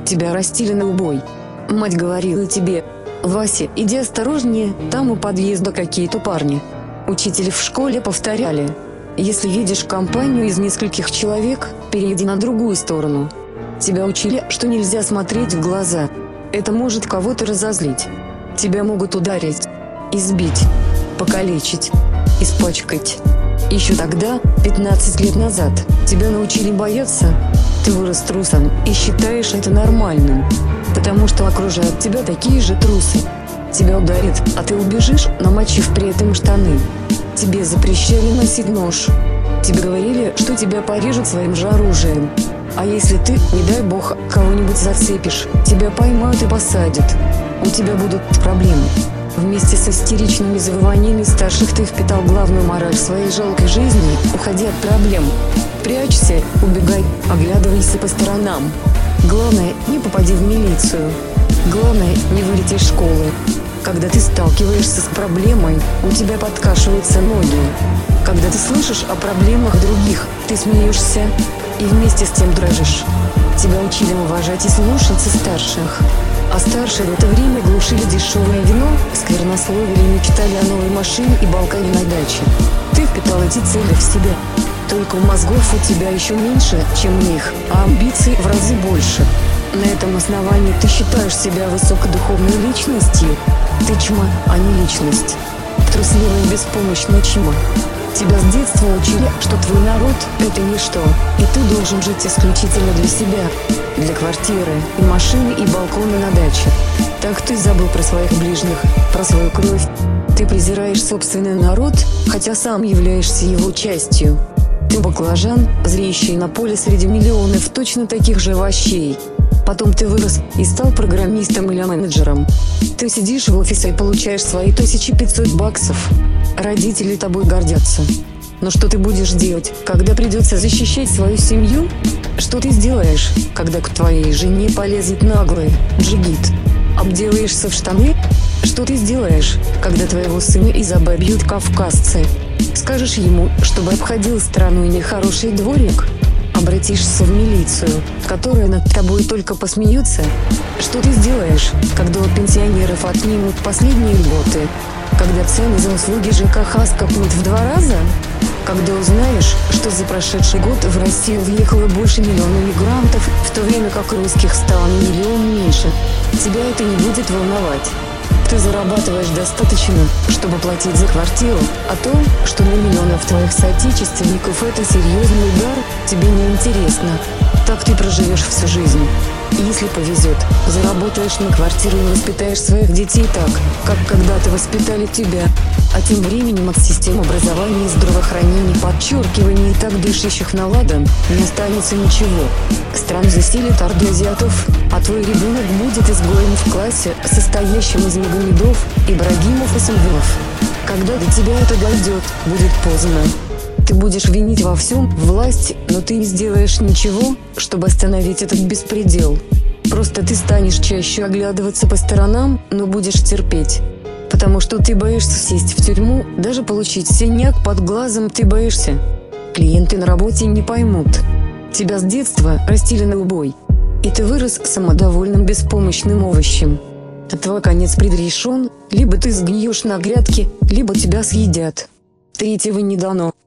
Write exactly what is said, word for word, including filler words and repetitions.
Тебя растили на убой. Мать говорила тебе: «Вася, иди осторожнее, там у подъезда какие-то парни». Учителя в школе повторяли: «Если видишь компанию из нескольких человек, перейди на другую сторону». Тебя учили, что нельзя смотреть в глаза. Это может кого-то разозлить. Тебя могут ударить, избить, покалечить, испачкать. Еще тогда, пятнадцать лет назад, тебя научили бояться. Ты вырос трусом и считаешь это нормальным, потому что окружают тебя такие же трусы. Тебя ударят, а ты убежишь, намочив при этом штаны. Тебе запрещали носить нож. Тебе говорили, что тебя порежут своим же оружием. А если ты, не дай бог, кого-нибудь зацепишь, тебя поймают и посадят. У тебя будут проблемы. Вместе с истеричными завываниями старших ты впитал главную мораль своей жалкой жизни: уходи от проблем. Прячься, убегай, оглядывайся по сторонам. Главное, не попади в милицию. Главное, не вылети из школы. Когда ты сталкиваешься с проблемой, у тебя подкашиваются ноги. Когда ты слышишь о проблемах других, ты смеешься и вместе с тем дрожишь. Тебя учили уважать и слушаться старших. А старшие в это время глушили дешевое вино, сквернословили и мечтали о новой машине и балконе на даче. Ты впитал эти цели в себя. Только мозгов у тебя еще меньше, чем у них, а амбиций в разы больше. На этом основании ты считаешь себя высокодуховной личностью. Ты чма, а не личность. Трусливая и беспомощная чма. Тебя с детства учили, что твой народ – это ничто, и ты должен жить исключительно для себя, для квартиры, и машины, и балкона на даче. Так ты забыл про своих ближних, про свою кровь. Ты презираешь собственный народ, хотя сам являешься его частью. Ты баклажан, зреющий на поле среди миллионов точно таких же овощей. Потом ты вырос и стал программистом или менеджером. Ты сидишь в офисе и получаешь свои тысяча пятьсот баксов. Родители тобой гордятся. Но что ты будешь делать, когда придется защищать свою семью? Что ты сделаешь, когда к твоей жене полезет наглый джигит? Обделаешься в штаны? Что ты сделаешь, когда твоего сына изобьют кавказцы? Скажешь ему, чтобы обходил страну нехороший дворик? Обратишься в милицию, которая над тобой только посмеется? Что ты сделаешь, когда у пенсионеров отнимут последние льготы? Когда цены за услуги ЖКХ скопнут в два раза? Когда узнаешь, что за прошедший год в Россию въехало больше миллиона мигрантов, в то время как русских стало на миллион меньше, тебя это не будет волновать. Ты зарабатываешь достаточно, чтобы платить за квартиру, а то, что на миллионов твоих соотечественников это серьезный удар, тебе не интересно. Так ты проживешь всю жизнь. И если повезет, заработаешь на квартиру и воспитаешь своих детей так, как когда-то воспитали тебя. А тем временем от систем образования и здравоохранения, подчеркивания и так дышащих на ладан, не останется ничего. Страну заселит орду азиатов, а твой ребенок будет изгоем в классе, состоящем из Магомедов, Ибрагимов и Сульвинов. Когда до тебя это дойдет, будет поздно. Ты будешь винить во всем власть, но ты не сделаешь ничего, чтобы остановить этот беспредел. Просто ты станешь чаще оглядываться по сторонам, но будешь терпеть. Потому что ты боишься сесть в тюрьму, даже получить синяк под глазом ты боишься. Клиенты на работе не поймут. Тебя с детства растили на убой, и ты вырос самодовольным беспомощным овощем. А твой конец предрешен, либо ты сгниешь на грядке, либо тебя съедят. Третьего не дано.